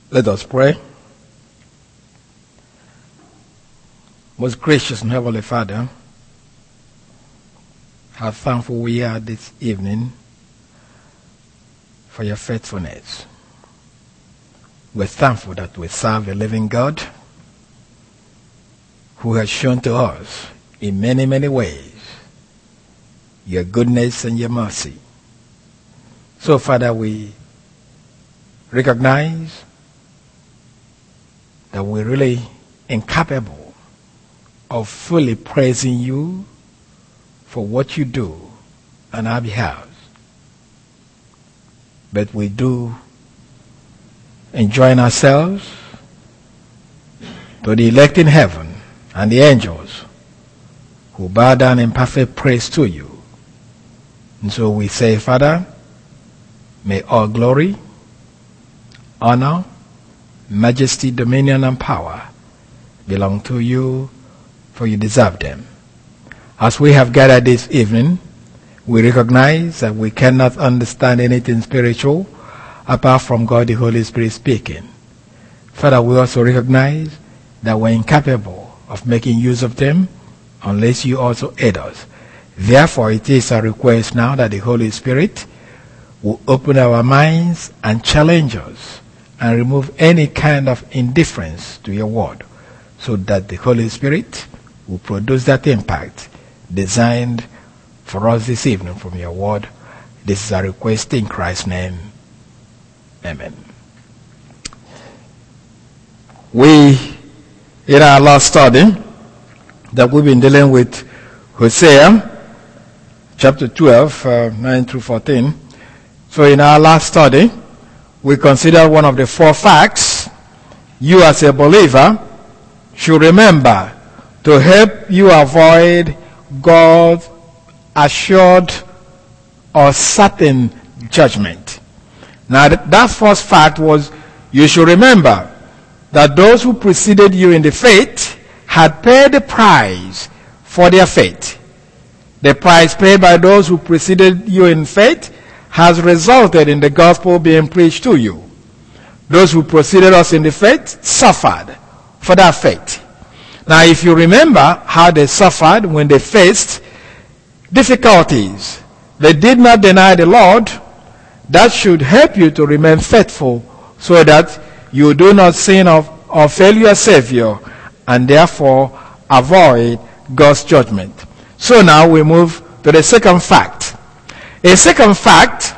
Let us pray. Most gracious and Heavenly Father, how thankful we are this evening for your faithfulness. We're thankful that we serve a living God who has shown to us in many, many ways your goodness and your mercy. So, Father, we recognize that we're really incapable of fully praising you for what you do on our behalf. But we do enjoin ourselves to the elect in heaven and the angels who bow down in perfect praise to you. And so we say, Father, may all glory, honor, majesty, dominion, and power belong to you, for you deserve them. As we have gathered this evening, we recognize that we cannot understand anything spiritual apart from God the Holy Spirit speaking. Father, we also recognize that we're incapable of making use of them unless you also aid us. Therefore, it is a request now that the Holy Spirit will open our minds and challenge us and remove any kind of indifference to your word, so that the Holy Spirit will produce that impact designed for us this evening from your word. This is a request in Christ's name. Amen. We, in our last study, that we've been dealing with Hosea, chapter 12, 9 through 14. So in our last study, we considered one of the four facts you as a believer should remember to help you avoid God's assured or certain judgment. Now that first fact was, you should remember that those who preceded you in the faith had paid the price for their faith. The price paid by those who preceded you in faith has resulted in the gospel being preached to you. Those who preceded us in the faith suffered for that faith. Now, if you remember how they suffered when they faced difficulties, they did not deny the Lord. That should help you to remain faithful so that you do not sin or fail your Savior and therefore avoid God's judgment. So now we move to the second fact. A second fact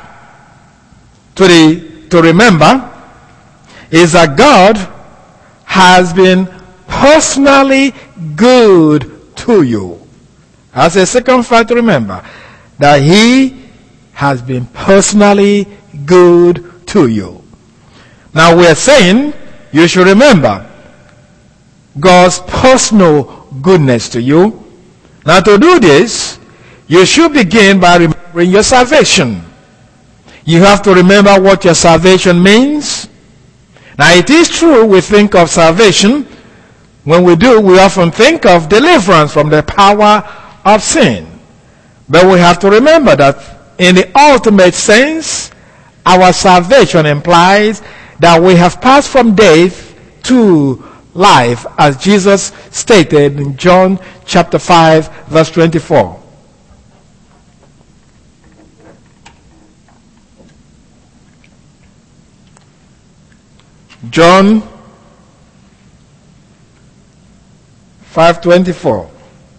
to remember is that God has been personally good to you. That's a second fact to remember, that He has been personally good to you. Now we are saying you should remember God's personal goodness to you. Now to do this, you should begin by remembering your salvation. You have to remember what your salvation means. Now it is true we think of salvation. When we do, we often think of deliverance from the power of sin. But we have to remember that in the ultimate sense, our salvation implies that we have passed from death to life, as Jesus stated in John chapter 5, verse 24. John 5:24.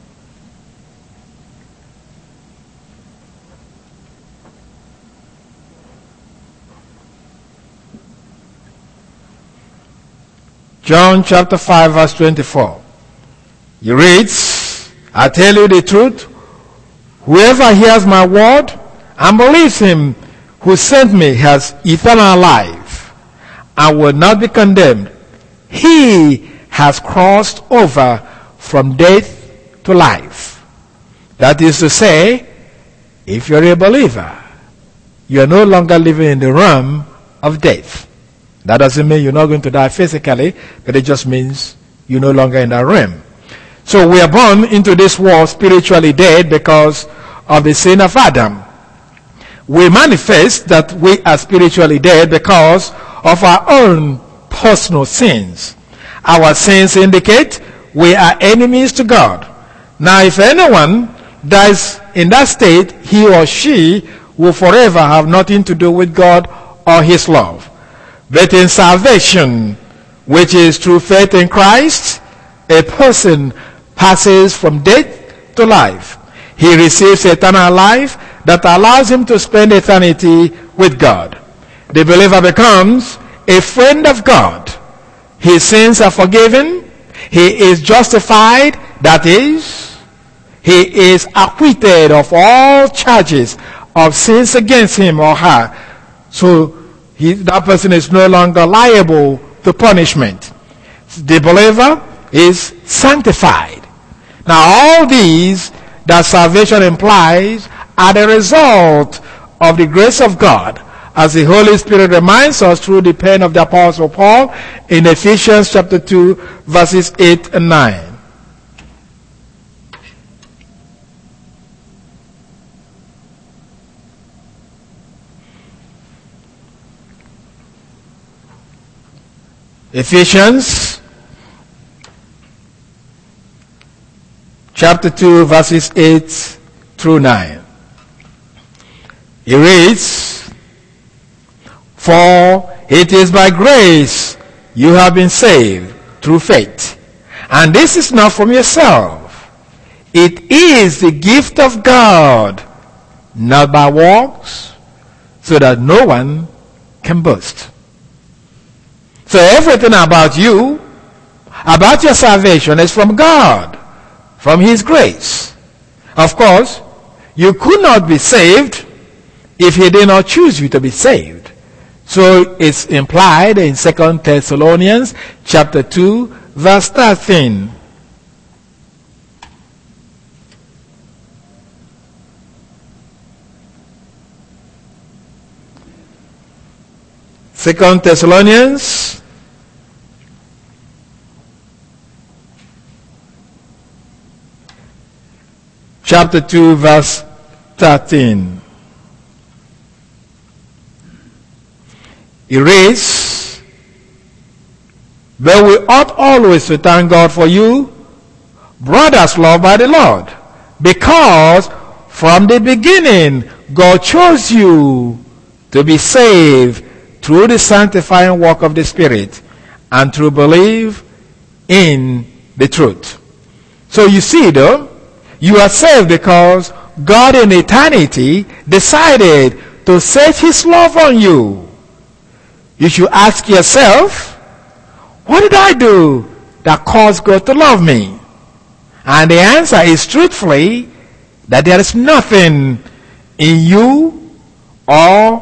John chapter 5 verse 24. He reads, I tell you the truth, whoever hears my word and believes him who sent me has eternal life and will not be condemned. He has crossed over from death to life. That is to say, if you're a believer, you're no longer living in the realm of death. That doesn't mean you're not going to die physically, but it just means you're no longer in that realm. So we are born into this world spiritually dead because of the sin of Adam. We manifest that we are spiritually dead because of our own personal sins. Our sins indicate we are enemies to God. Now, if anyone dies in that state, he or she will forever have nothing to do with God or his love. But in salvation, which is through faith in Christ, a person passes from death to life. He receives eternal life that allows him to spend eternity with God. The believer becomes a friend of God. His sins are forgiven. He is justified. That is, he is acquitted of all charges of sins against him or her. So that person is no longer liable to punishment. The believer is sanctified. Now, all these that salvation implies are the result of the grace of God, as the Holy Spirit reminds us through the pen of the Apostle Paul in Ephesians chapter 2, verses 8 and 9. Ephesians chapter 2, verses 8 through 9. It reads, "For it is by grace you have been saved through faith. And this is not from yourself. It is the gift of God, not by works, so that no one can boast." So everything about you, about your salvation, is from God, from his grace. Of course, you could not be saved if he did not choose you to be saved. So it's implied in 2 Thessalonians chapter 2, verse 13. Second Thessalonians chapter 2, verse 13. It reads, "But we ought always to thank God for you, brothers loved by the Lord, because from the beginning God chose you to be saved through the sanctifying work of the Spirit and to believe in the truth." So you see, though, you are saved because God in eternity decided to set his love on you. You should ask yourself, what did I do that caused God to love me? And the answer is truthfully that there is nothing in you or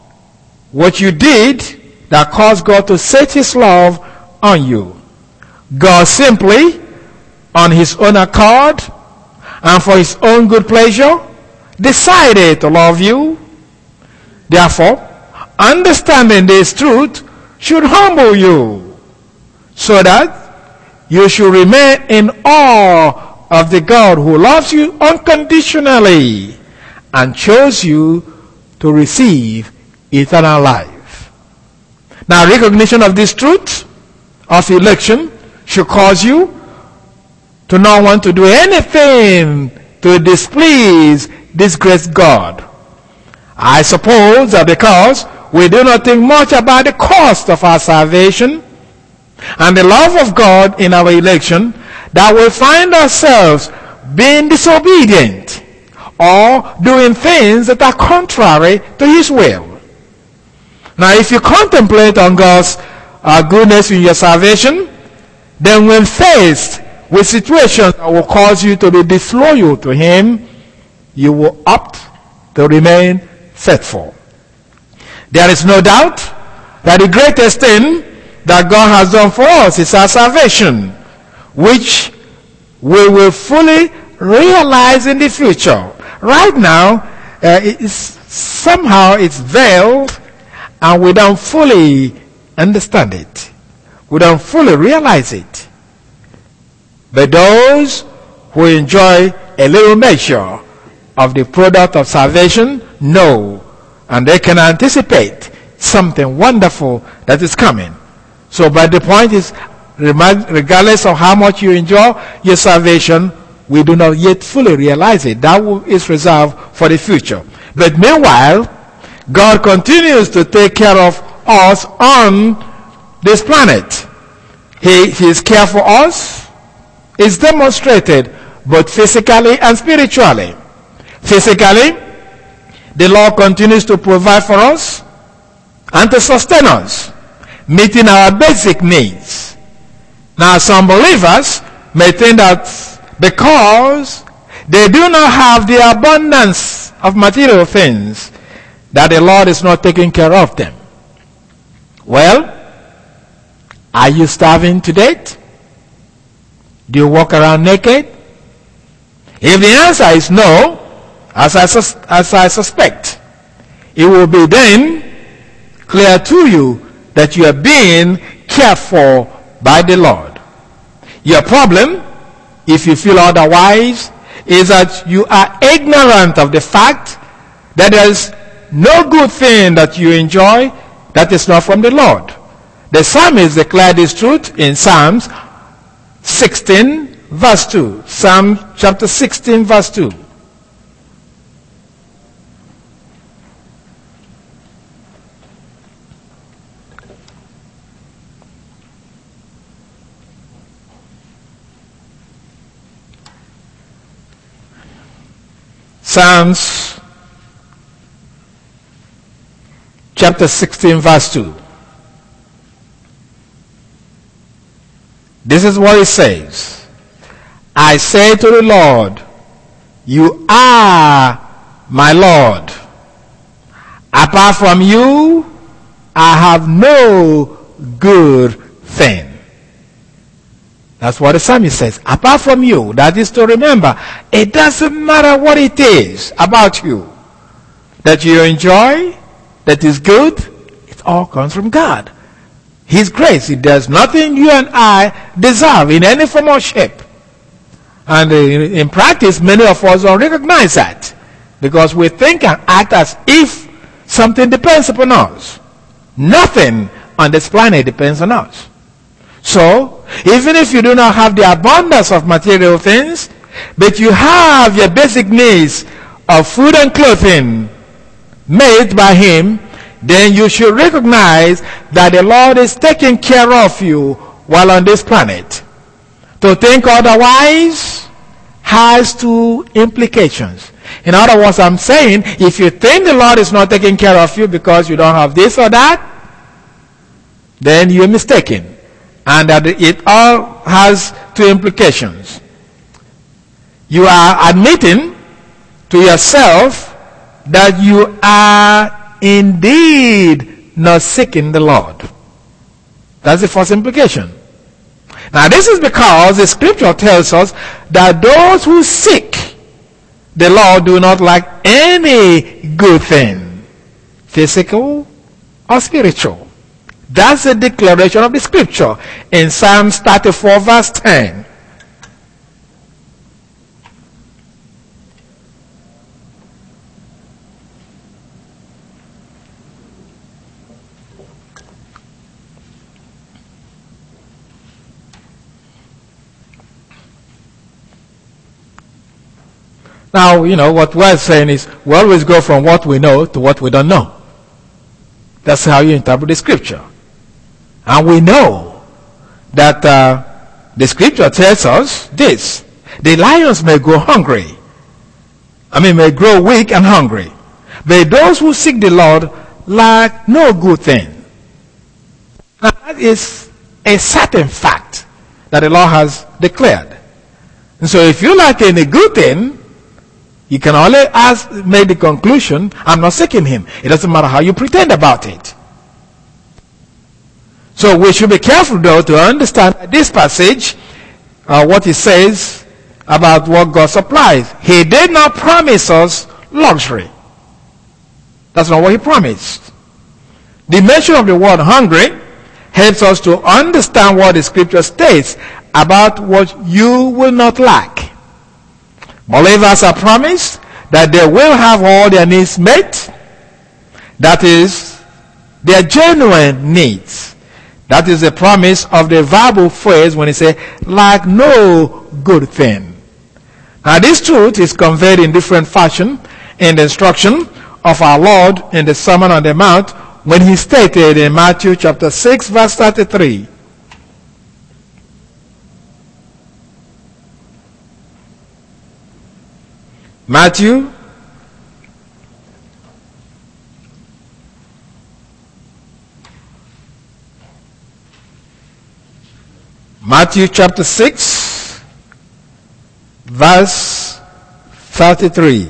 what you did that caused God to set his love on you. God simply, on his own accord and for his own good pleasure, decided to love you. Therefore, understanding this truth should humble you, so that you should remain in awe of the God who loves you unconditionally and chose you to receive eternal life. Now, recognition of this truth of election should cause you to not want to do anything to displease this great God. I suppose that because we do not think much about the cost of our salvation and the love of God in our election, that we find ourselves being disobedient or doing things that are contrary to his will. Now, if you contemplate on God's goodness in your salvation, then when faced with situations that will cause you to be disloyal to him, you will opt to remain faithful. There is no doubt that the greatest thing that God has done for us is our salvation, which we will fully realize in the future. Right now, somehow it's veiled and we don't fully understand it. We don't fully realize it. But those who enjoy a little measure of the product of salvation know, and they can anticipate something wonderful that is coming. So, but the point is, regardless of how much you enjoy your salvation, we do not yet fully realize it. That is reserved for the future. But meanwhile, God continues to take care of us on this planet. His care for us is demonstrated both physically and spiritually. Physically, the Lord continues to provide for us and to sustain us, meeting our basic needs. Now, some believers may think that because they do not have the abundance of material things, that the Lord is not taking care of them. Well, are you starving to death? Do you walk around naked? If the answer is no, as I suspect, it will be then clear to you that you are being cared for by the Lord. Your problem, if you feel otherwise, is that you are ignorant of the fact that there is no good thing that you enjoy that is not from the Lord. The psalmist declared this truth in Psalms 16 verse 2. Psalm chapter 16 verse 2. Psalms chapter 16 verse 2. This is what it says. I say to the Lord, you are my Lord. Apart from you, I have no good thing. That's what the psalmist says. Apart from you, that is to remember, it doesn't matter what it is about you that you enjoy, that is good, it all comes from God. His grace. There's nothing you and I deserve in any form or shape. And in practice, many of us don't recognize that, because we think and act as if something depends upon us. Nothing on this planet depends on us. So, even if you do not have the abundance of material things, but you have your basic needs of food and clothing made by Him, then you should recognize that the Lord is taking care of you while on this planet. To think otherwise has two implications. In other words, I'm saying, if you think the Lord is not taking care of you because you don't have this or that, then you're mistaken. And that it all has two implications. You are admitting to yourself that you are indeed not seeking the Lord. That's the first implication. Now, this is because the scripture tells us that those who seek the Lord do not lack any good thing, physical or spiritual. That's the declaration of the scripture in Psalms 34 verse 10. Now, what we're saying is we always go from what we know to what we don't know. That's how you interpret the scripture. And we know that the scripture tells us this. The lions may go hungry. May grow weak and hungry. But those who seek the Lord lack no good thing. Now, that is a certain fact that the Lord has declared. And so if you lack any good thing, you can only make the conclusion, I'm not seeking Him. It doesn't matter how you pretend about it. So we should be careful, though, to understand this passage, what it says about what God supplies. He did not promise us luxury. That's not what He promised. The mention of the word hungry helps us to understand what the scripture states about what you will not lack. Believers are promised that they will have all their needs met. That is, their genuine needs. That is the promise of the verbal phrase when he says, like no good thing. Now this truth is conveyed in different fashion in the instruction of our Lord in the Sermon on the Mount when he stated in Matthew chapter 6 verse 33. Matthew chapter 6 verse 33.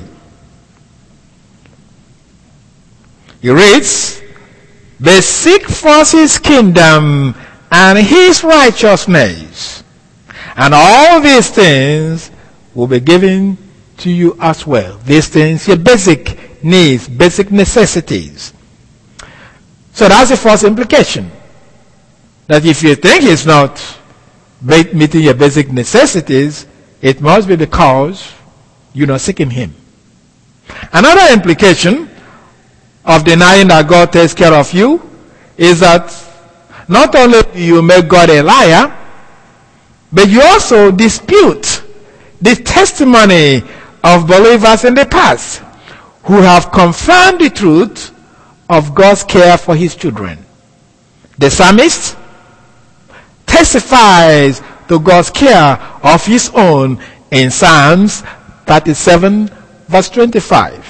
He reads, "But seek first his kingdom and his righteousness, and all these things will be given to you as well." These things, your basic needs, basic necessities. So that's the first implication. That if you think he's not meeting your basic necessities, it must be because you're not seeking him. Another implication of denying that God takes care of you is that not only do you make God a liar, but you also dispute the testimony of believers in the past who have confirmed the truth of God's care for his children. The psalmist testifies to God's care of his own in Psalms 37 verse 25.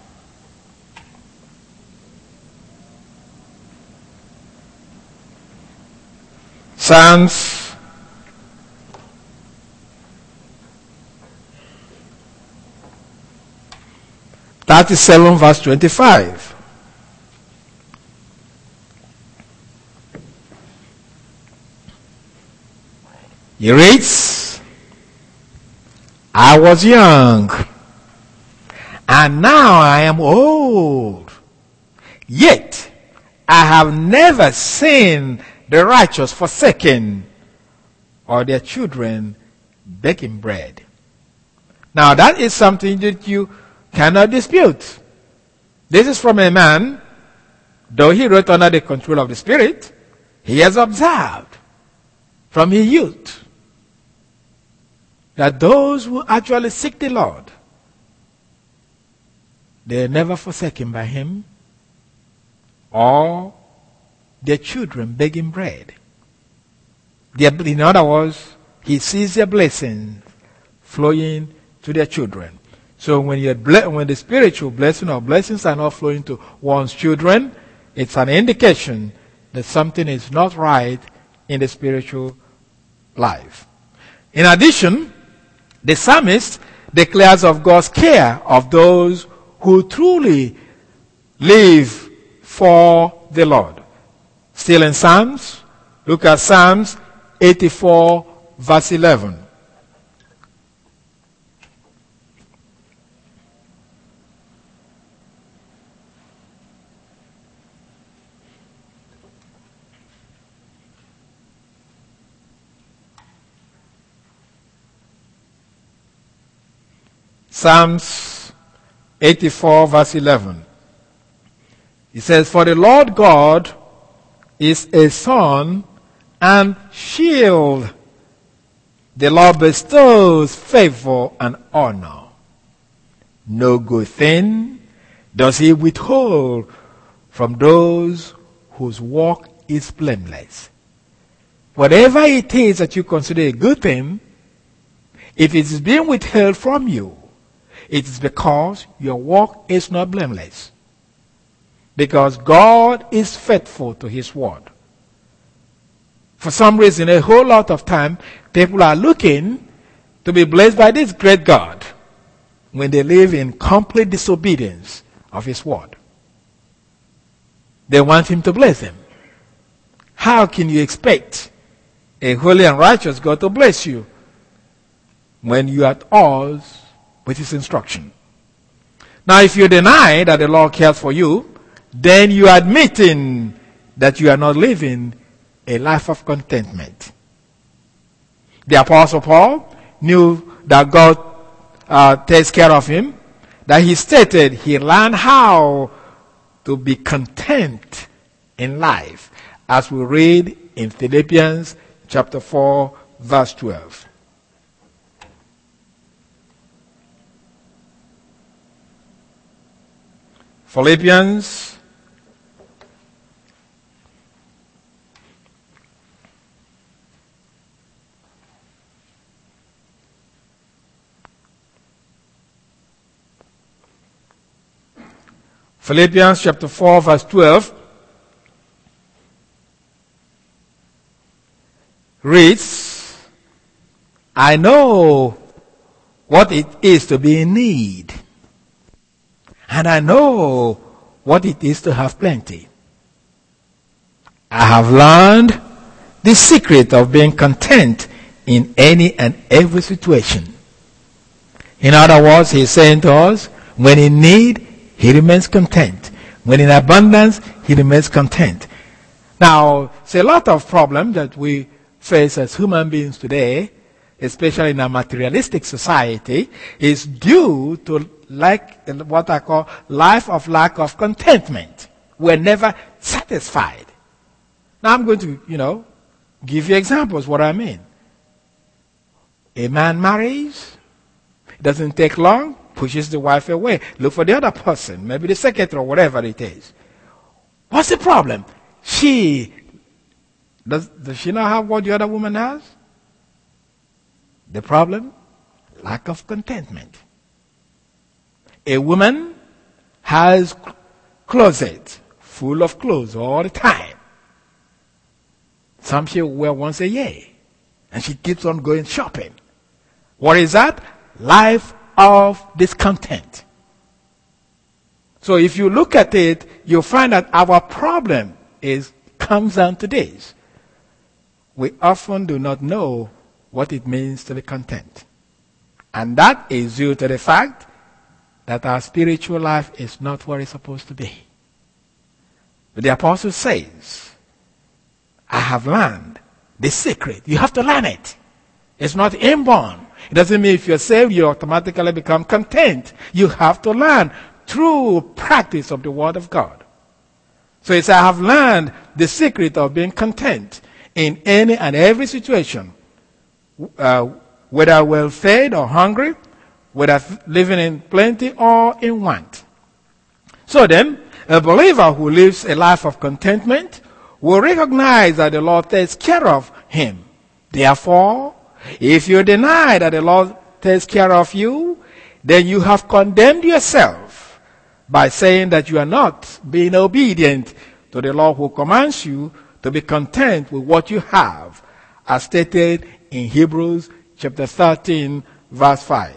Psalms 37 verse 25. He reads, "I was young, and now I am old. Yet I have never seen the righteous forsaken, or their children begging bread." Now that is something that you cannot dispute. This is from a man, though he wrote under the control of the Spirit, he has observed from his youth that those who actually seek the Lord, they are never forsaken by him or their children begging bread. In other words, he sees their blessings flowing to their children. So when the spiritual blessing or blessings are not flowing to one's children, it's an indication that something is not right in the spiritual life. In addition, the psalmist declares of God's care of those who truly live for the Lord. Still in Psalms, look at Psalms 84 verse 11. Psalms 84 verse 11. It says, "For the Lord God is a sun and shield. The Lord bestows favor and honor. No good thing does he withhold from those whose walk is blameless." Whatever it is that you consider a good thing, if it is being withheld from you, it is because your walk is not blameless. Because God is faithful to his word. For some reason, a whole lot of time, people are looking to be blessed by this great God when they live in complete disobedience of his word. They want him to bless them. How can you expect a holy and righteous God to bless you when you are at odds with his instruction? Now, if you deny that the Lord cares for you, then you are admitting that you are not living a life of contentment. The Apostle Paul knew that God takes care of him, that he stated he learned how to be content in life, as we read in Philippians chapter 4, verse 12. Philippians chapter 4, verse 12 reads, I know what it is to be in need, and I know what it is to have plenty. I have learned the secret of being content in any and every situation. In other words, he's saying to us, when in need, he remains content. When in abundance, he remains content. Now, it's a lot of problems that we face as human beings today, especially in a materialistic society, is due to what I call life of lack of contentment. We're never satisfied. Now I'm going to, give you examples what I mean. A man marries, it doesn't take long, pushes the wife away, look for the other person, maybe the secretary or whatever it is. What's the problem? Does she not have what the other woman has? The problem? Lack of contentment. A woman has closet full of clothes all the time. Some she wear once a year. And she keeps on going shopping. What is that? Life of discontent. So if you look at it, you'll find that our problem comes down to this. We often do not know what it means to be content. And that is due to the fact that our spiritual life is not where it's supposed to be. But the apostle says, I have learned the secret. You have to learn it. It's not inborn. It doesn't mean if you're saved, you automatically become content. You have to learn through practice of the Word of God. So it's, I have learned the secret of being content in any and every situation, whether well fed or hungry, whether living in plenty or in want. So then, a believer who lives a life of contentment will recognize that the Lord takes care of him. Therefore, if you deny that the Lord takes care of you, then you have condemned yourself by saying that you are not being obedient to the Lord who commands you to be content with what you have, as stated in Hebrews chapter 13, verse 5.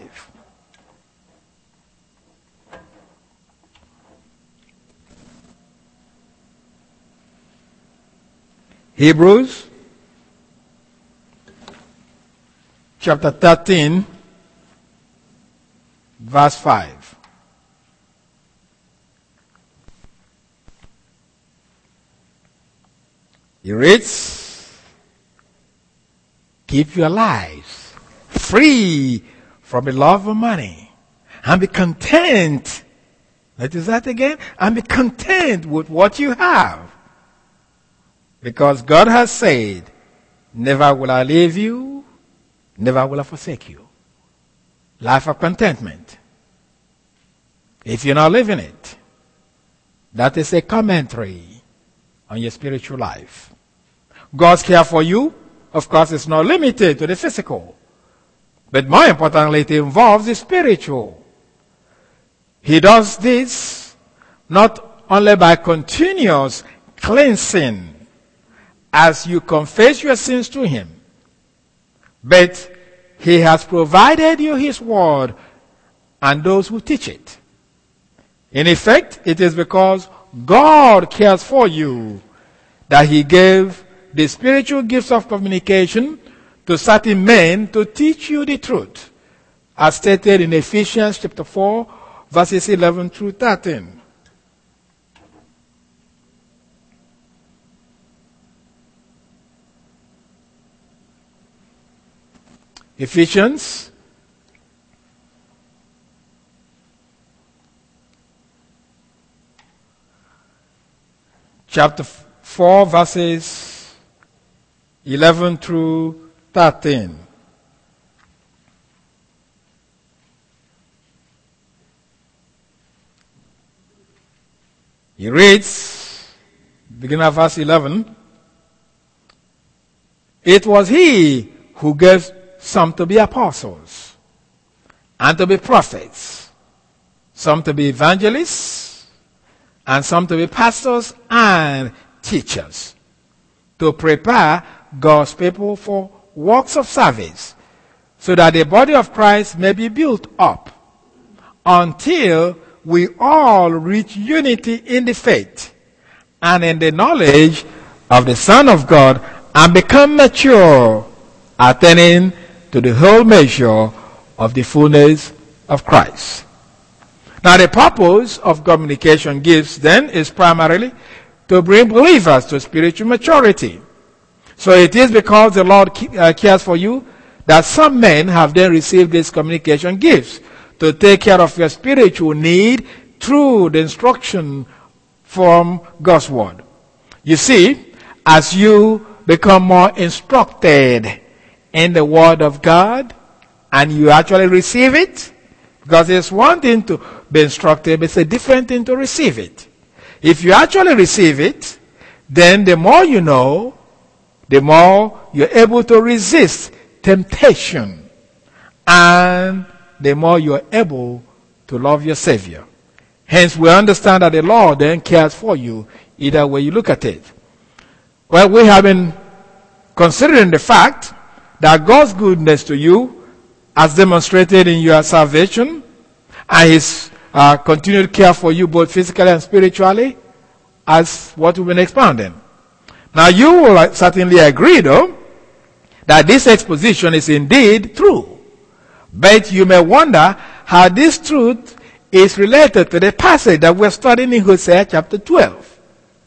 Hebrews chapter 13, verse 5. It reads, keep your lives free from the love of money and be content. Notice that again? And be content with what you have. Because God has said, never will I leave you, never will I forsake you. Life of contentment. If you're not living it, that is a commentary on your spiritual life. God's care for you, of course, is not limited to the physical. But more importantly, it involves the spiritual. He does this not only by continuous cleansing as you confess your sins to Him, but He has provided you His word and those who teach it. In effect, it is because God cares for you that He gave the spiritual gifts of communication to certain men to teach you the truth, as stated in Ephesians chapter 4, verses 11 through 13. Ephesians chapter 4, verses 11 through 13. He reads, beginning of verse 11, "It was he who gave some to be apostles, and to be prophets, some to be evangelists, and some to be pastors and teachers, to prepare God's people for works of service, so that the body of Christ may be built up until we all reach unity in the faith and in the knowledge of the Son of God, and become mature, attaining to the whole measure of the fullness of Christ." Now, the purpose of communication gifts then is primarily to bring believers to spiritual maturity. So it is because the Lord cares for you that some men have then received these communication gifts to take care of your spiritual need through the instruction from God's word. You see, as you become more instructed in the word of God and you actually receive it, because it's one thing to be instructed, but it's a different thing to receive it. If you actually receive it, then the more you know, the more you're able to resist temptation, and the more you're able to love your Savior. Hence, we understand that the Lord then cares for you, either way you look at it. Well, we have been considering the fact that God's goodness to you, as demonstrated in your salvation, and His continued care for you both physically and spiritually, as what we've been expounding. Now, you will certainly agree, though, that this exposition is indeed true. But you may wonder how this truth is related to the passage that we're studying in Hosea chapter 12.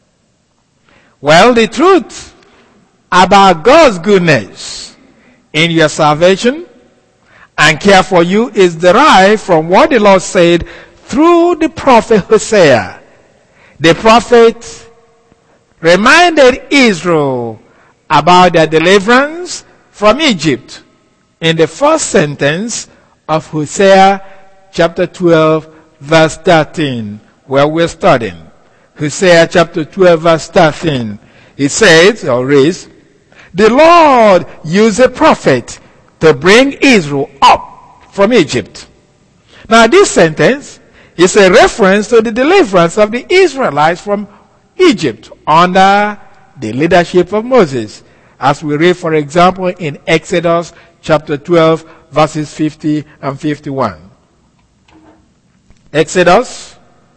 Well, the truth about God's goodness in your salvation and care for you is derived from what the Lord said through the prophet Hosea. The prophet reminded Israel about their deliverance from Egypt in the first sentence of Hosea chapter 12 verse 13, where we're studying. Hosea chapter 12 verse 13. It says, or reads, "The Lord used a prophet to bring Israel up from Egypt." Now, this sentence is a reference to the deliverance of the Israelites from Egypt under the leadership of Moses, as we read, for example, in Exodus chapter 12, verses 50 and 51. Exodus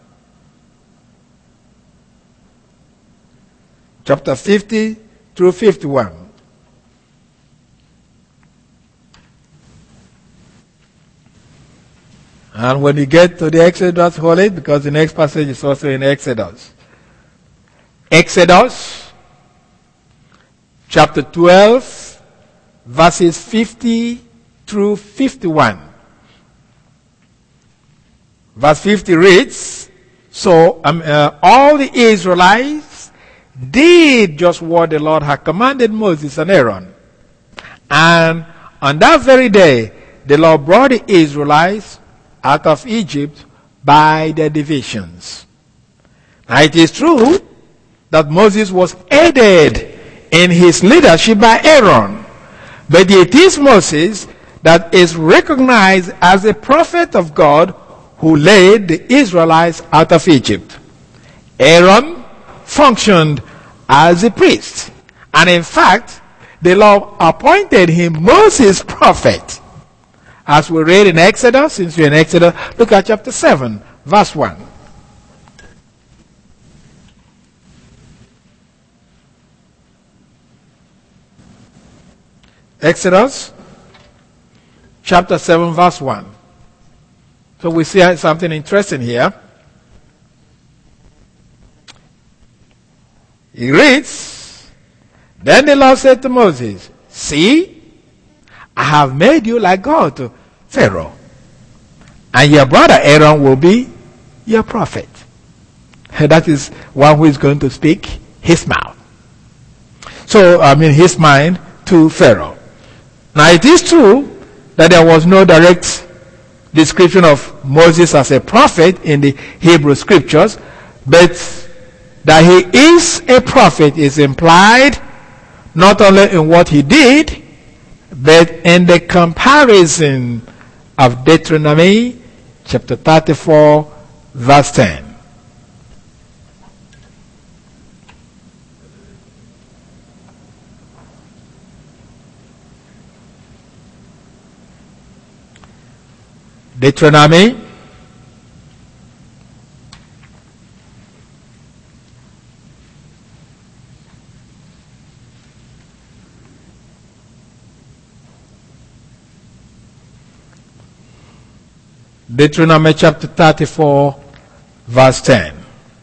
chapter 50 through 51. And when you get to the Exodus, hold it, because the next passage is also in Exodus. Exodus chapter 12, verses 50 through 51. Verse 50 reads, "So all the Israelites did just what the Lord had commanded Moses and Aaron. And on that very day, the Lord brought the Israelites out of Egypt by their divisions." Now, it is true that Moses was aided in his leadership by Aaron, but it is Moses that is recognized as a prophet of God who led the Israelites out of Egypt. Aaron functioned as a priest, and in fact, the Lord appointed him Moses' prophet. As we read in Exodus, since we're in Exodus, look at chapter 7, verse 1. Exodus chapter 7, verse 1. So we see something interesting here. He reads, "Then the Lord said to Moses, 'See, I have made you like God to Pharaoh, and your brother Aaron will be your prophet.'" And that is one who is going to speak his mouth. his mind to Pharaoh. Now it is true that there was no direct description of Moses as a prophet in the Hebrew scriptures, but that he is a prophet is implied not only in what he did, but in the comparison of Deuteronomy chapter 34, verse 10. Deuteronomy chapter 34, verse 10.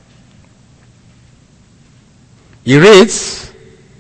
He reads,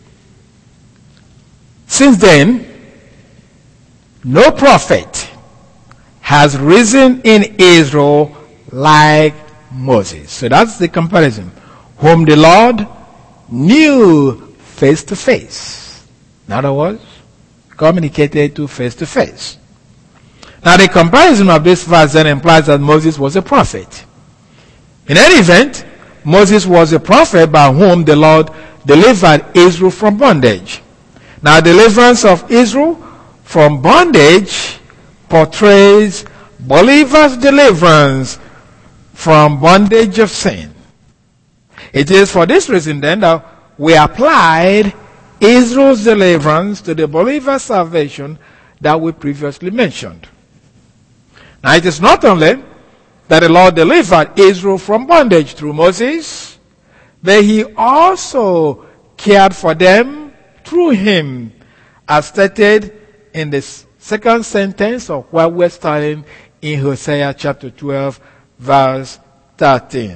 "Since then, no prophet has risen in Israel like Moses." So that's the comparison. Whom the Lord knew face to face. In other words, communicated to face to face. Now the comparison of this verse then implies that Moses was a prophet. In any event, Moses was a prophet by whom the Lord delivered Israel from bondage. Now deliverance of Israel from bondage portrays believers' deliverance from bondage of sin. It is for this reason then that we applied Israel's deliverance to the believer's salvation that we previously mentioned. Now it is not only that the Lord delivered Israel from bondage through Moses, but he also cared for them through him, as stated in the second sentence of where we're starting in Hosea chapter 12, verse 13.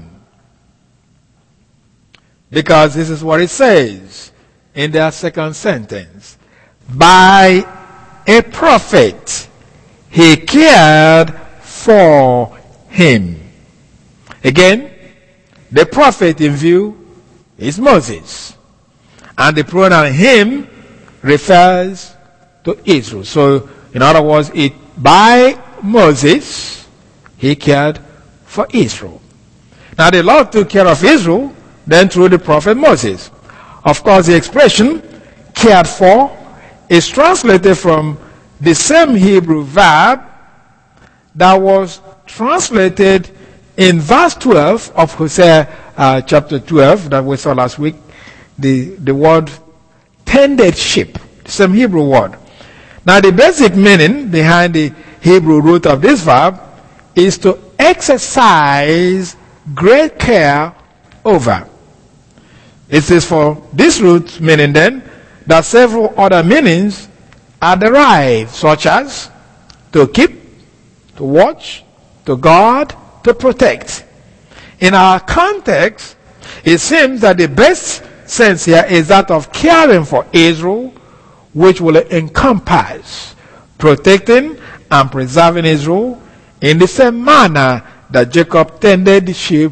Because this is what it says in their second sentence. By a prophet he cared for him. Again, the prophet in view is Moses. And the pronoun him refers to Israel. So, in other words, by Moses, he cared for Israel. Now, the Lord took care of Israel, then through the prophet Moses. Of course, the expression cared for is translated from the same Hebrew verb that was translated in verse 12 of Hosea chapter 12 that we saw last week. The word tended sheep, the same Hebrew word. Now the basic meaning behind the Hebrew root of this verb is to exercise great care over. It is for this root meaning then that several other meanings are derived, such as to keep, to watch, to guard, to protect. In our context, it seems that the best sense here is that of caring for Israel, which will encompass protecting and preserving Israel in the same manner that Jacob tended the sheep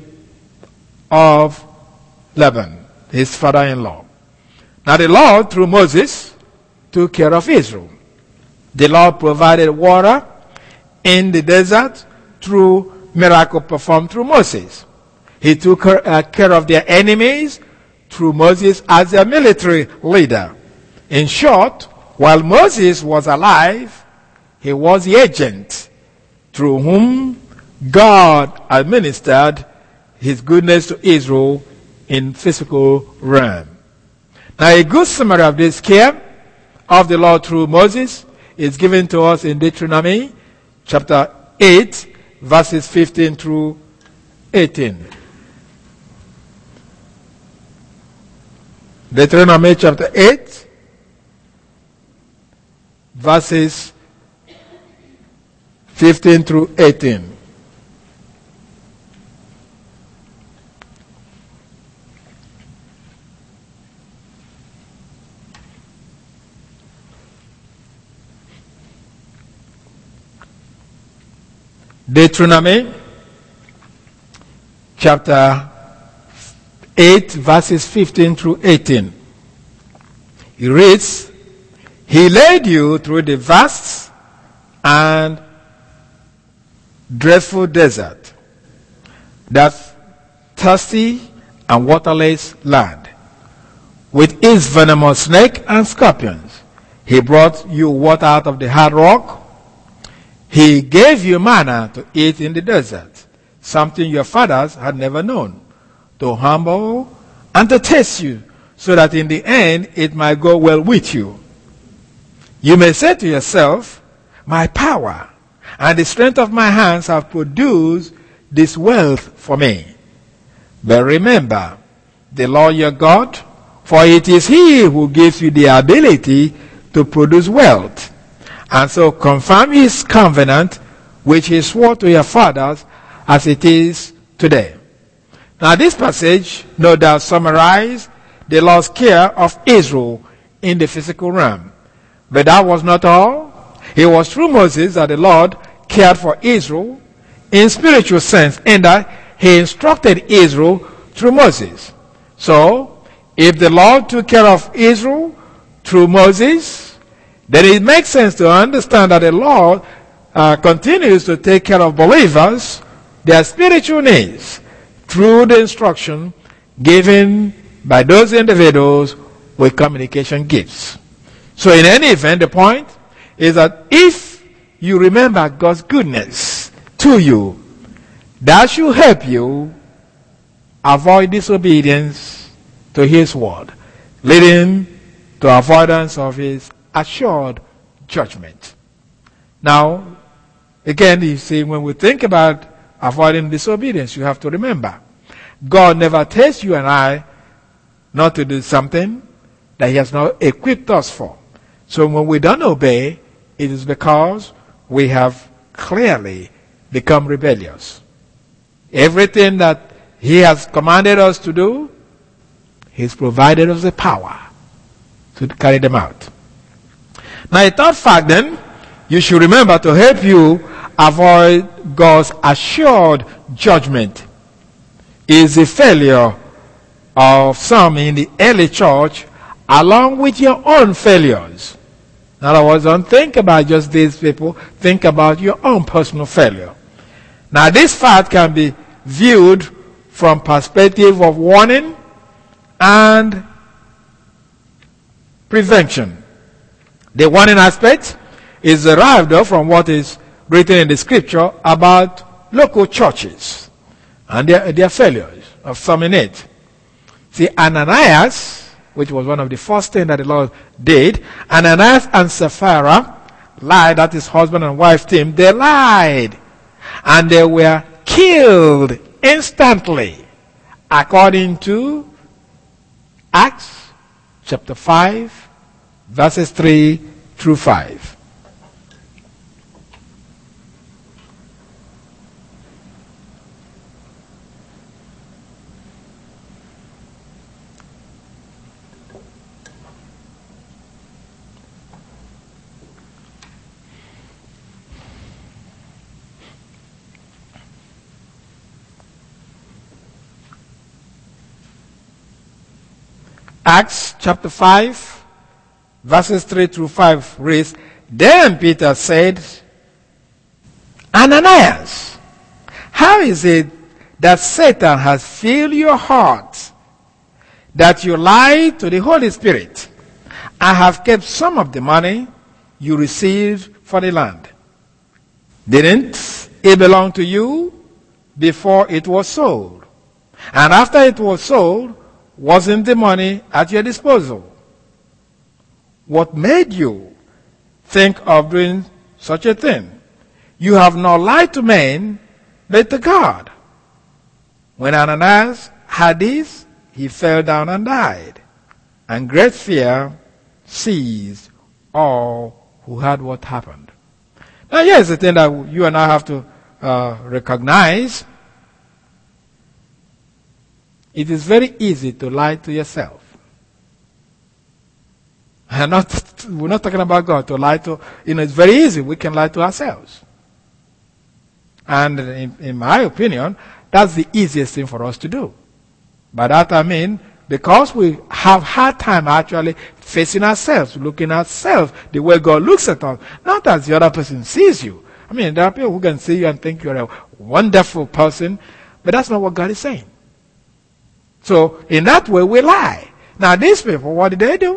of Laban, his father-in-law. Now the Lord, through Moses, took care of Israel. The Lord provided water in the desert through miracle performed through Moses. He took care of their enemies through Moses as their military leader. In short, while Moses was alive, he was the agent through whom God administered his goodness to Israel in physical realm. Now a good summary of this care of the Lord through Moses is given to us in Deuteronomy chapter 8, verses 15 through 18. Deuteronomy chapter 8, verses 15 through 18. Deuteronomy chapter 8, verses 15 through 18. He reads, He led you through the vast and dreadful desert, that thirsty and waterless land, with its venomous snake and scorpions. He brought you water out of the hard rock. He gave you manna to eat in the desert, something your fathers had never known, to humble and to test you, so that in the end it might go well with you. You may say to yourself, my power and the strength of my hands have produced this wealth for me. But remember the Lord your God, for it is He who gives you the ability to produce wealth. And so confirm His covenant, which He swore to your fathers, as it is today. Now this passage no doubt summarizes the Lord's care of Israel in the physical realm. But that was not all. It was through Moses that the Lord cared for Israel in spiritual sense, and that He instructed Israel through Moses. So, if the Lord took care of Israel through Moses, then it makes sense to understand that the Lord continues to take care of believers, their spiritual needs, through the instruction given by those individuals with communication gifts. So in any event, the point is that if you remember God's goodness to you, that should help you avoid disobedience to His word, leading to avoidance of His assured judgment. Now, again, you see, when we think about avoiding disobedience, you have to remember, God never tells you and I not to do something that He has not equipped us for. So when we don't obey, it is because we have clearly become rebellious. Everything that He has commanded us to do, He's provided us the power to carry them out. Now, a third fact then, you should remember to help you avoid God's assured judgment is the failure of some in the early church along with your own failures. In other words, don't think about just these people, think about your own personal failure. Now, this fact can be viewed from perspective of warning and prevention. The warning aspect is derived from what is written in the scripture about local churches and their failures of some in it. See, Ananias, which was one of the first things that the Lord did, Ananias and Sapphira lied, that is husband and wife team, they lied. And they were killed instantly, according to Acts chapter 5, verses 3 through 5. Acts chapter 5, verses 3 through 5 reads, Then Peter said, Ananias, how is it that Satan has filled your heart, that you lie to the Holy Spirit, and have kept some of the money you received for the land? Didn't it belong to you before it was sold? And after it was sold, wasn't the money at your disposal? What made you think of doing such a thing? You have not lied to men, but to God. When Ananias had this, he fell down and died, and great fear seized all who heard what happened. Now here's the thing that you and I have to recognize. It is very easy to lie to yourself. We're not talking about God. To lie to, it's very easy. We can lie to ourselves. And in my opinion, that's the easiest thing for us to do. By that I mean, because we have hard time actually facing ourselves, looking at ourselves the way God looks at us, not as the other person sees you. I mean, there are people who can see you and think you're a wonderful person, but that's not what God is saying. So, in that way, we lie. Now, these people, what did they do?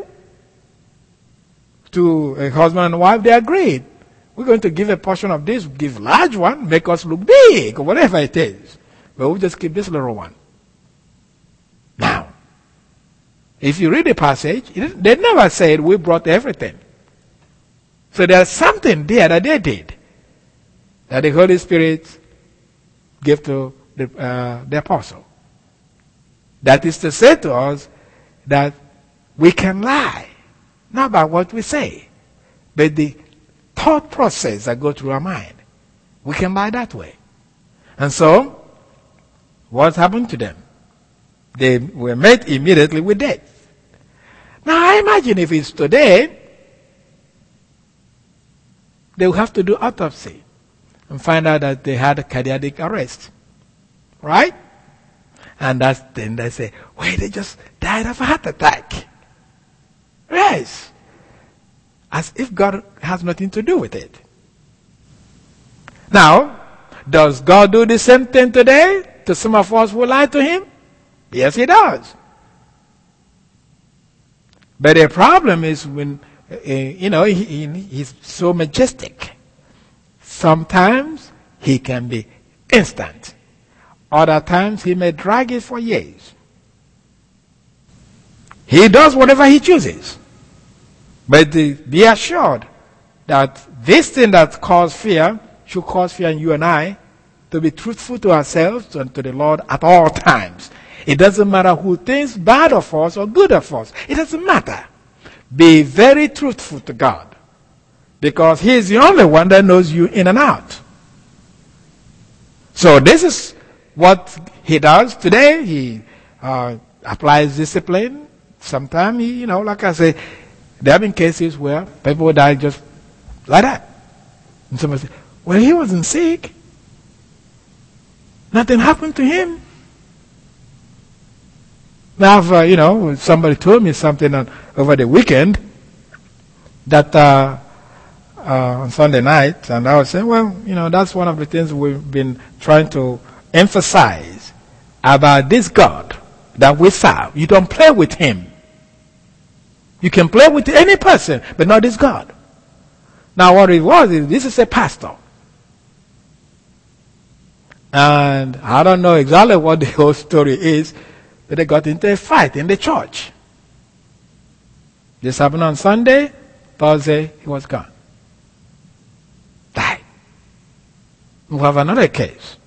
To a husband and wife, they agreed. We're going to give a portion of this, give large one, make us look big, or whatever it is. But we'll just keep this little one. Now, if you read the passage, they never said we brought everything. So there's something there that they did, that the Holy Spirit gave to the apostle. That is to say to us that we can lie, not by what we say, but the thought process that goes through our mind. We can lie that way. And so, what happened to them? They were met immediately with death. Now, I imagine if it's today, they will have to do autopsy and find out that they had a cardiac arrest. Right? And that's then they say, wait, they just died of a heart attack. Yes. As if God has nothing to do with it. Now, does God do the same thing today to some of us who lie to Him? Yes, He does. But the problem is when, He's so majestic. Sometimes He can be instant. Other times He may drag it for years. He does whatever He chooses. But be assured that this thing that caused fear should cause fear in you and I to be truthful to ourselves and to the Lord at all times. It doesn't matter who thinks bad of us or good of us. It doesn't matter. Be very truthful to God, because He is the only one that knows you in and out. So this is what He does today. He applies discipline. Sometimes He, like I say, there have been cases where people die just like that. And somebody says, well, he wasn't sick. Nothing happened to him. Now, somebody told me something over the weekend that on Sunday night, and I was saying, well, that's one of the things we've been trying to emphasize about this God that we serve. You don't play with Him. You can play with any person, but not this God. Now, what it was is, this is a pastor. And I don't know exactly what the whole story is, but they got into a fight in the church. This happened on Sunday. Thursday, he was gone. Died. We have another case.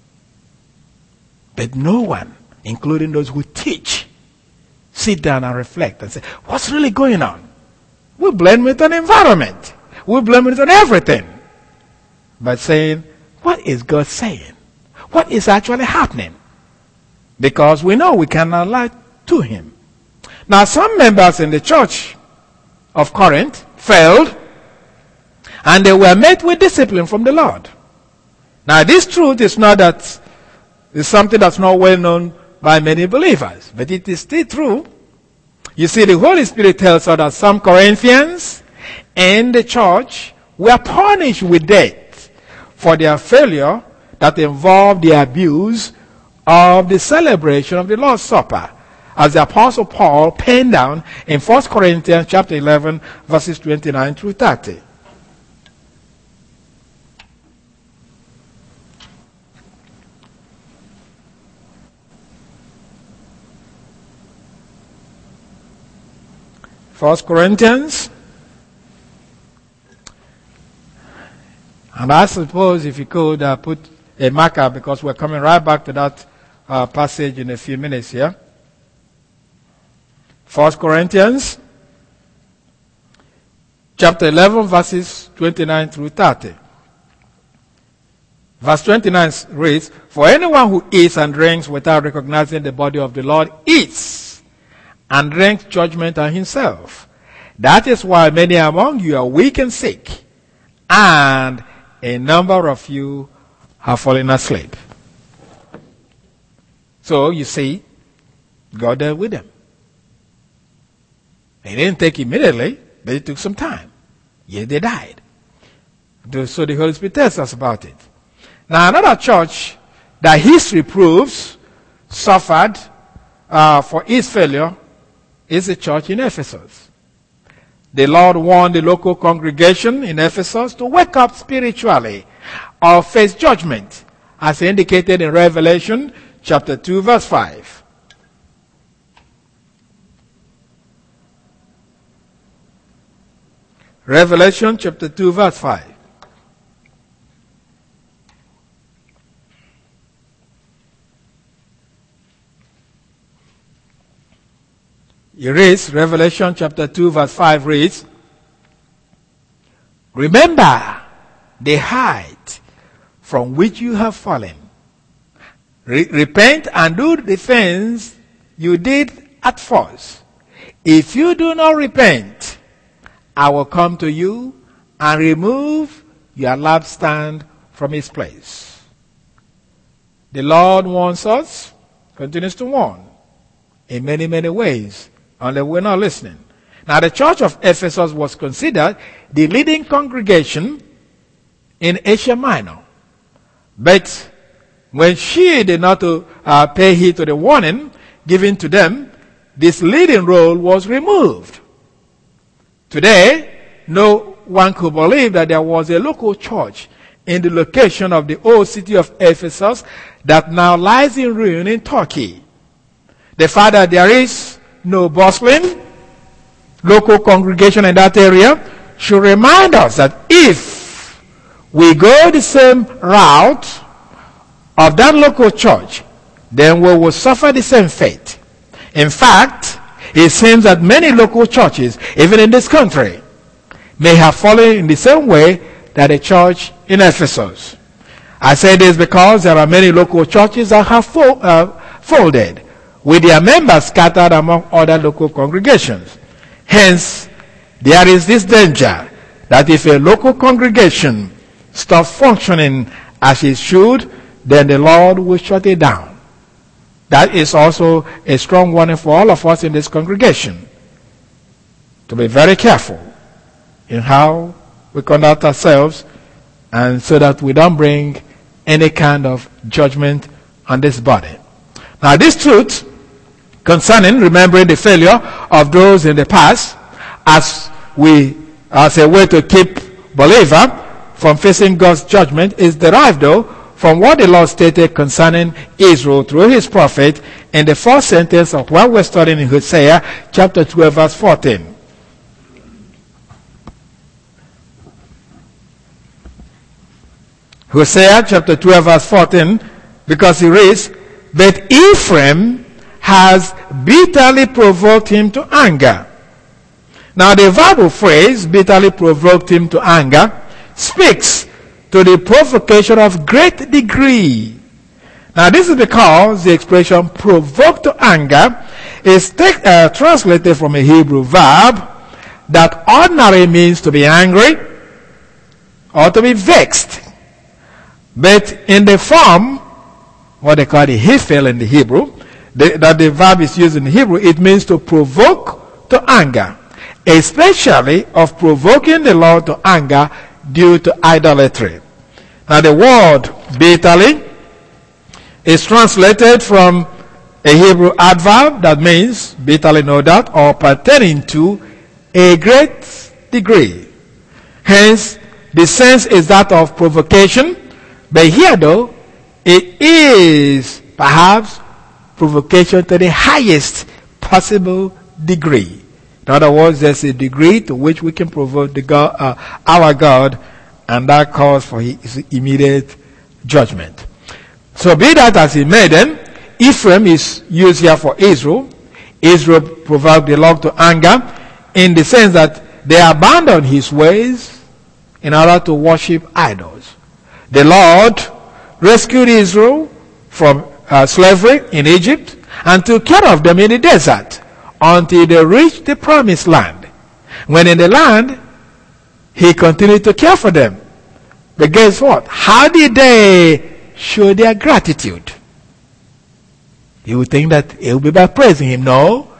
But no one, including those who teach, sit down and reflect and say, what's really going on? We blame it on the environment. We blame it on everything. But saying, what is God saying? What is actually happening? Because we know we cannot lie to Him. Now, some members in the church of Corinth failed, and they were met with discipline from the Lord. Now, this truth is not that it's something that's not well known by many believers, but it is still true. You see, the Holy Spirit tells us that some Corinthians in the church were punished with death for their failure that involved the abuse of the celebration of the Lord's Supper, as the Apostle Paul penned down in 1 Corinthians chapter 11, verses 29 through 30. First Corinthians, and I suppose if you could put a marker, because we're coming right back to that passage in a few minutes here. 1 Corinthians chapter 11, verses 29 through 30. Verse 29 reads, for anyone who eats and drinks without recognizing the body of the Lord eats and drinks judgment on himself. That is why many among you are weak and sick, and a number of you have fallen asleep. So, you see, God dealt with them. It didn't take immediately, but it took some time. Yet they died. So the Holy Spirit tells us about it. Now another church that history proves suffered for its failure is the church in Ephesus. The Lord warned the local congregation in Ephesus to wake up spiritually or face judgment, as indicated in Revelation chapter 2 verse 5. Revelation chapter 2 verse 5. It reads, Revelation chapter 2 verse 5 reads, "Remember the height from which you have fallen. Repent and do the things you did at first. If you do not repent, I will come to you and remove your lampstand from its place." The Lord warns us, continues to warn, in many, many ways, only we're not listening. Now the church of Ephesus was considered the leading congregation in Asia Minor. But when she did not pay heed to the warning given to them, this leading role was removed. Today, no one could believe that there was a local church in the location of the old city of Ephesus that now lies in ruin in Turkey. The fact that there is no bustling local congregation in that area should remind us that if we go the same route of that local church, then we will suffer the same fate. In fact, it seems that many local churches, even in this country, may have fallen in the same way that the church in Ephesus. I say this because there are many local churches that have folded, with their members scattered among other local congregations. Hence, there is this danger that if a local congregation stops functioning as it should, then the Lord will shut it down. That is also a strong warning for all of us in this congregation, to be very careful in how we conduct ourselves, and so that we don't bring any kind of judgment on this body. Now this truth concerning remembering the failure of those in the past as a way to keep believer from facing God's judgment is derived, though, from what the Lord stated concerning Israel through his prophet in the first sentence of what we're studying in Hosea chapter 12 verse 14. Hosea chapter 12 verse 14, because he reads, "But Ephraim has bitterly provoked him to anger." Now the verbal phrase, bitterly provoked him to anger, speaks to the provocation of great degree. Now this is because the expression provoked to anger is translated from a Hebrew verb that ordinarily means to be angry or to be vexed. But in the form, what they call the hefel in the Hebrew, that the verb is used in Hebrew, it means to provoke to anger, especially of provoking the Lord to anger due to idolatry. Now the word bitterly is translated from a Hebrew adverb that means bitterly, no doubt, or pertaining to a great degree. Hence, the sense is that of provocation, but here though, it is perhaps provocation to the highest possible degree. In other words, there's a degree to which we can provoke our God, and that calls for his immediate judgment. So be that as it may, then, Ephraim is used here for Israel. Israel provoked the Lord to anger in the sense that they abandoned his ways in order to worship idols. The Lord rescued Israel from slavery in Egypt and took care of them in the desert until they reached the promised land. When in the land, he continued to care for them. But guess what? How did they show their gratitude? You would think that it would be by praising him. No.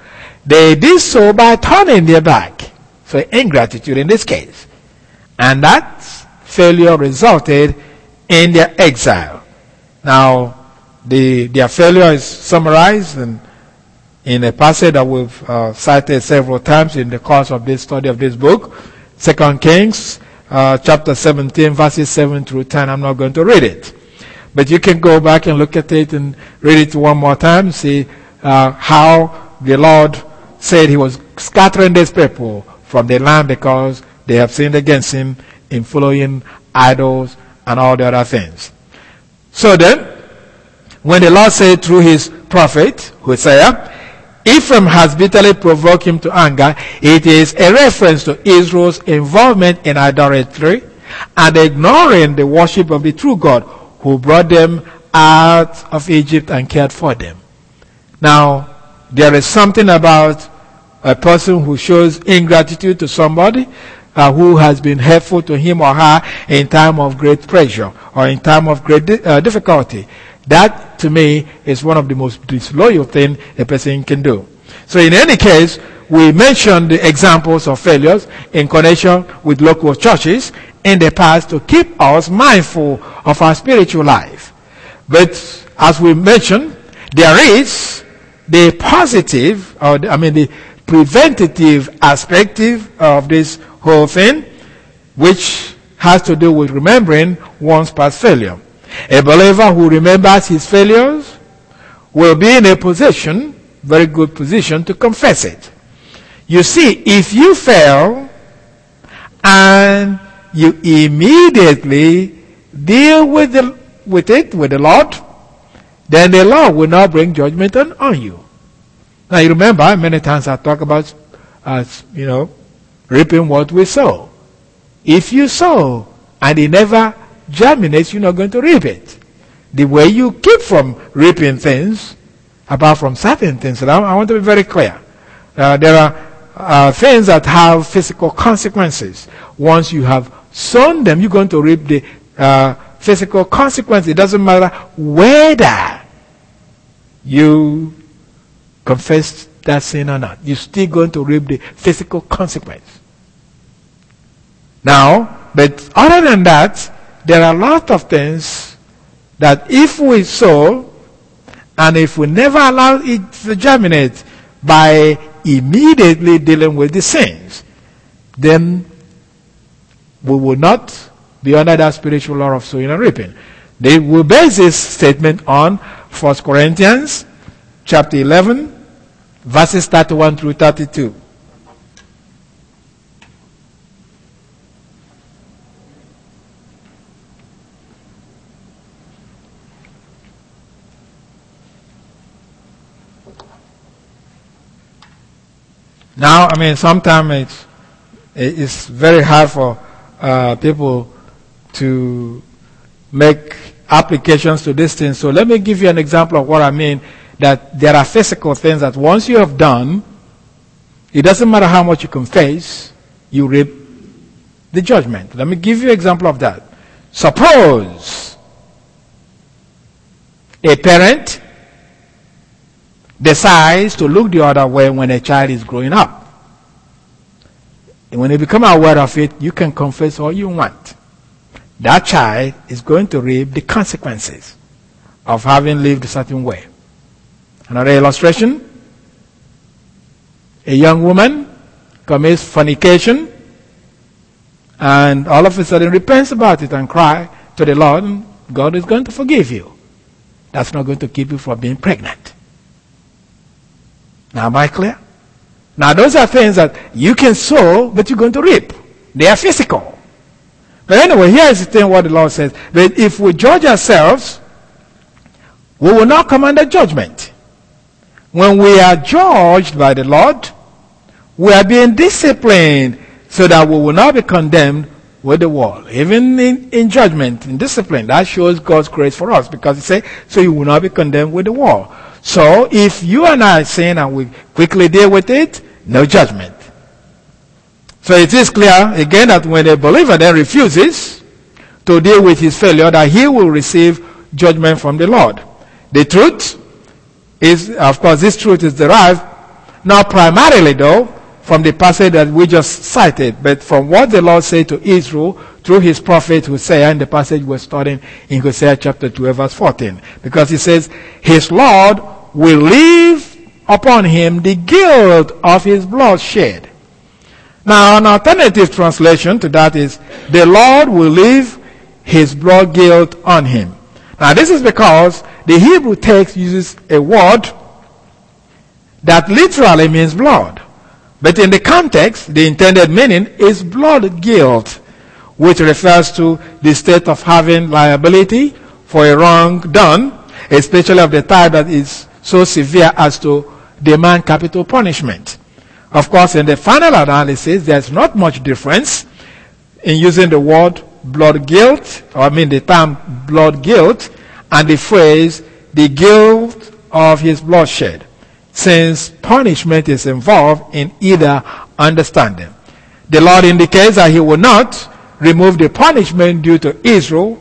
they did so by turning their back. So ingratitude in this case. And that failure resulted in their exile. Now, their failure is summarized in a passage that we've cited several times in the course of this study of this book, 2 Kings chapter 17, verses 7 through 10. I'm not going to read it. But you can go back and look at it and read it one more time, see how the Lord said he was scattering these people from the land because they have sinned against him in following idols and all the other things. So then, when the Lord said through his prophet, Hosea, Ephraim has bitterly provoked him to anger, it is a reference to Israel's involvement in idolatry and ignoring the worship of the true God who brought them out of Egypt and cared for them. Now, there is something about a person who shows ingratitude to somebody who has been helpful to him or her in time of great pressure or in time of great difficulty. That, to me, is one of the most disloyal things a person can do. So in any case, we mentioned the examples of failures in connection with local churches in the past to keep us mindful of our spiritual life. But as we mentioned, there is the positive, the preventative aspect of this whole thing, which has to do with remembering one's past failure. A believer who remembers his failures will be in a position, very good position, to confess it. You see, if you fail and you immediately deal with the Lord, then the Lord will not bring judgment on you. Now you remember, many times I talk about, reaping what we sow. If you sow and it never germinates, you're not going to reap it. The way you keep from reaping things, apart from certain things, and I want to be very clear. There are things that have physical consequences. Once you have sown them, you're going to reap the physical consequences. It doesn't matter whether you confess that sin or not. You're still going to reap the physical consequence. Now, but other than that, there are a lot of things that if we sow, and if we never allow it to germinate by immediately dealing with the sins, then we will not be under that spiritual law of sowing and reaping. They will base this statement on 1 Corinthians chapter 11, verses 31 through 32. Now, sometimes it's very hard for people to make applications to these things. So let me give you an example of what I mean, that there are physical things that once you have done, it doesn't matter how much you confess, you reap the judgment. Let me give you an example of that. Suppose a parent decides to look the other way when a child is growing up. And when you become aware of it, you can confess all you want. That child is going to reap the consequences of having lived a certain way. Another illustration, a young woman commits fornication and all of a sudden repents about it and cries to the Lord, and God is going to forgive you. That's not going to keep you from being pregnant. Now, am I clear? Now, those are things that you can sow, but you're going to reap. They are physical. But anyway, here is the thing what the Lord says. But if we judge ourselves, we will not come under judgment. When we are judged by the Lord, we are being disciplined so that we will not be condemned with the world. Even in judgment, in discipline, that shows God's grace for us, because He says, so you will not be condemned with the world. So if you and I sin and we quickly deal with it, no judgment. So it is clear again that when a believer then refuses to deal with his failure, that he will receive judgment from the Lord. The truth is, of course, this truth is derived not primarily though from the passage that we just cited, but from what the Lord said to Israel through his prophet Hosea in the passage we're studying in Hosea chapter 12 verse 14. Because he says, his Lord will leave upon him the guilt of his bloodshed. Now an alternative translation to that is, the Lord will leave his blood guilt on him. Now this is because the Hebrew text uses a word that literally means blood. But in the context, the intended meaning is blood guilt, which refers to the state of having liability for a wrong done, especially of the type that is so severe as to demand capital punishment. Of course, in the final analysis, there's not much difference in using the word blood guilt, the term blood guilt, and the phrase, the guilt of his bloodshed, since punishment is involved in either understanding. The Lord indicates that he will not remove the punishment due to Israel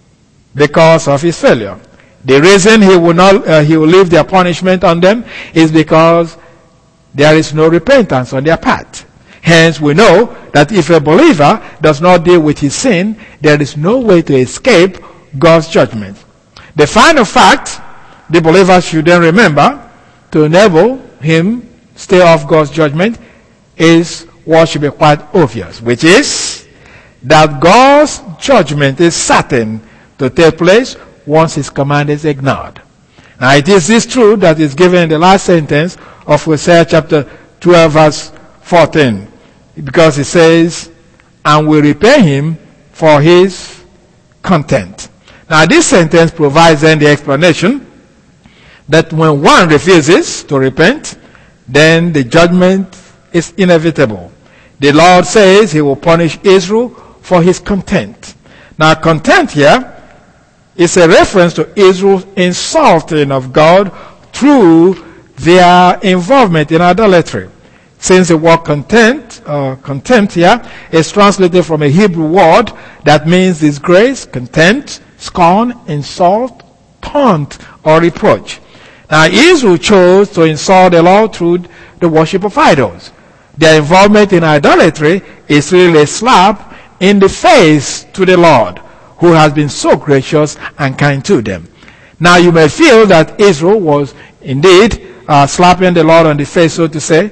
because of his failure. The reason he will leave their punishment on them is because there is no repentance on their part. Hence, we know that if a believer does not deal with his sin, there is no way to escape God's judgment. The final fact the believer should then remember to enable him stay off God's judgment is what should be quite obvious, which is that God's judgment is certain to take place once his command is ignored. Now it is this truth that is given in the last sentence of Hosea chapter 12 verse 14, because it says, and will repay him for his contempt. Now this sentence provides then the explanation that when one refuses to repent, then the judgment is inevitable. The Lord says he will punish Israel for his contempt. Now contempt here is a reference to Israel's insulting of God through their involvement in idolatry. Since the word contempt here is translated from a Hebrew word that means disgrace, contempt, scorn, insult, taunt, or reproach. Now Israel chose to insult the Lord through the worship of idols. Their involvement in idolatry is really a slap in the face to the Lord, who has been so gracious and kind to them. Now you may feel that Israel was indeed slapping the Lord on the face, so to say,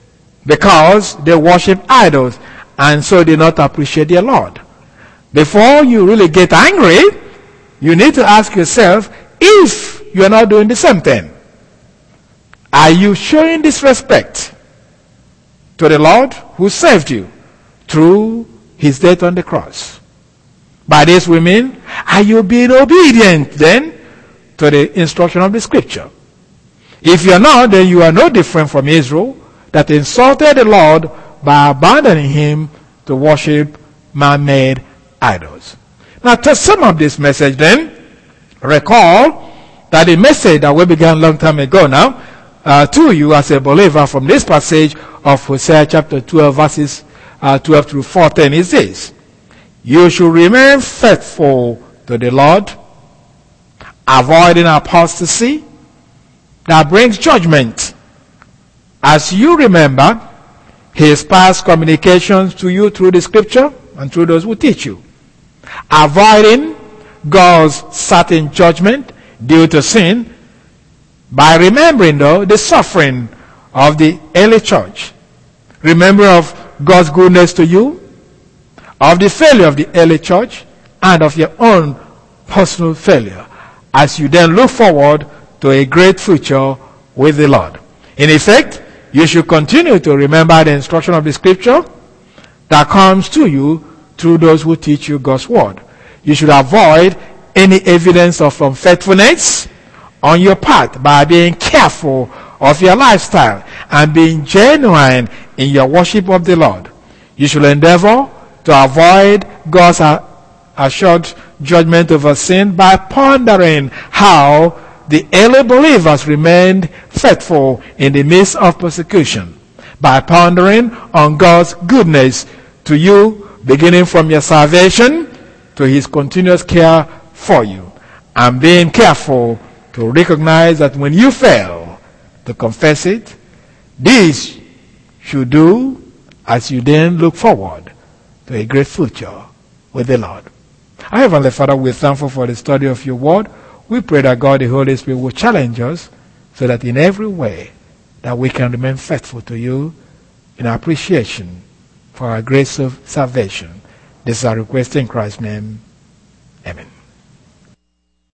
because they worship idols and so did not appreciate their Lord. Before you really get angry, you need to ask yourself if you are not doing the same thing. Are you showing disrespect to the Lord who saved you through his death on the cross? By this we mean, are you being obedient then to the instruction of the scripture? If you are not, then you are no different from Israel that insulted the Lord by abandoning him to worship man-made idols. Now to sum up this message then, recall that the message that we began a long time ago now to you as a believer from this passage of Hosea chapter 12 verses 12 through 14 is this: you should remain faithful to the Lord, avoiding apostasy that brings judgment. As you remember his past communications to you through the scripture and through those who teach you, avoiding God's certain judgment due to sin by remembering though the suffering of the early church. Remember of God's goodness to you, of the failure of the early church, and of your own personal failure, as you then look forward to a great future with the Lord. In effect, you should continue to remember the instruction of the scripture that comes to you through those who teach you God's word. You should avoid any evidence of unfaithfulness on your part by being careful of your lifestyle and being genuine in your worship of the Lord. You should endeavor to avoid God's assured judgment over sin by pondering how the early believers remained faithful in the midst of persecution, by pondering on God's goodness to you, beginning from your salvation to his continuous care for you, and being careful to recognize that when you fail, to confess it, This should do as you then look forward to a great future with the Lord. Our Heavenly Father, we're thankful for the study of your word. We pray that God, the Holy Spirit, will challenge us so that in every way that we can remain faithful to you in appreciation for our grace of salvation. This is our request in Christ's name. Amen.